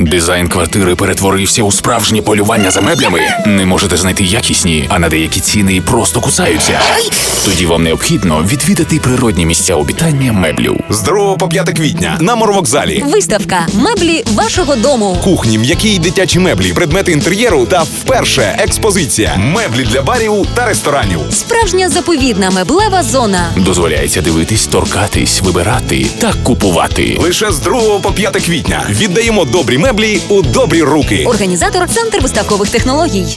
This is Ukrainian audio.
Дизайн квартири перетворився у справжнє полювання за меблями. Не можете знайти якісні, а на деякі ціни просто кусаються. Тоді вам необхідно відвідати природні місця обітання меблів. З 2 по 5 квітня на Морвокзалі. Виставка «Меблі вашого дому». Кухні, м'які й дитячі меблі, предмети інтер'єру та вперше експозиція «Меблі для барів та ресторанів». Справжня заповідна меблева зона. Дозволяється дивитись, торкатись, вибирати та купувати. Лише з 2 по 5 квітня віддаємо добрі меблі у добрі руки. Організатор – Центр виставкових технологій.